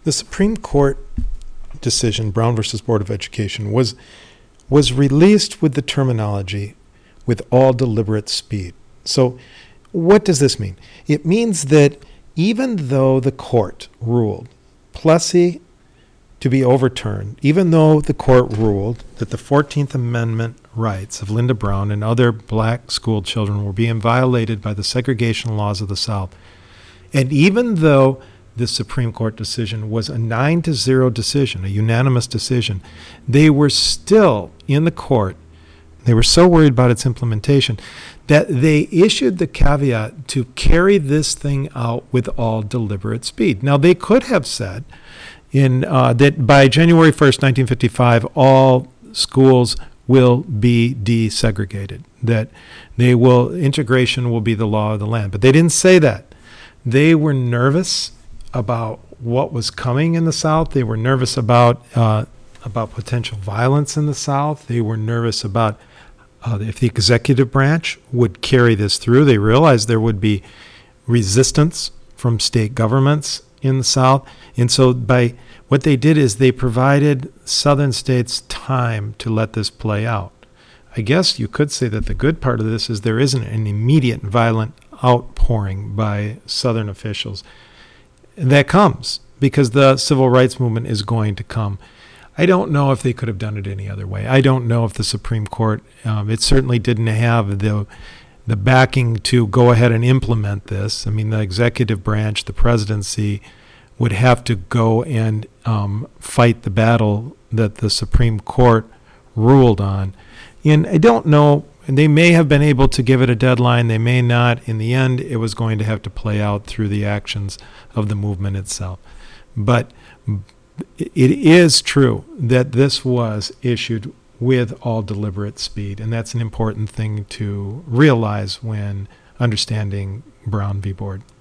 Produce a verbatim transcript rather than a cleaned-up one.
The Supreme Court decision, Brown versus Board of Education, was was released with the terminology "with all deliberate speed." So what does this mean? It means that even though the court ruled Plessy to be overturned, even though the court ruled that the fourteenth Amendment rights of Linda Brown and other black school children were being violated by the segregation laws of the South, and even though the Supreme Court decision was a nine to zero decision, a unanimous decision, they were still in the court. They were so worried about its implementation that they issued the caveat to carry this thing out with all deliberate speed. Now, they could have said in uh, that by January first, nineteen fifty-five, all schools will be desegregated, that they will, integration will be the law of the land. But they didn't say that. They were nervous about what was coming in the South. They were nervous about uh, about potential violence in the South. They were nervous about uh, if the executive branch would carry this through. They realized there would be resistance from state governments in the South. And so by what they did is they provided Southern states time to let this play out. I guess you could say that the good part of this is there isn't an immediate violent outpouring by Southern officials. That comes because the civil rights movement is going to come. I don't know if they could have done it any other way. I don't know if the Supreme Court, um, it certainly didn't have the the backing to go ahead and implement this. I mean, the executive branch, the presidency, would have to go and um, fight the battle that the Supreme Court ruled on. And I don't know, they may have been able to give it a deadline, they may not. In the end, it was going to have to play out through the actions of the movement itself. But it is true that this was issued with all deliberate speed, and that's an important thing to realize when understanding Brown v. Board.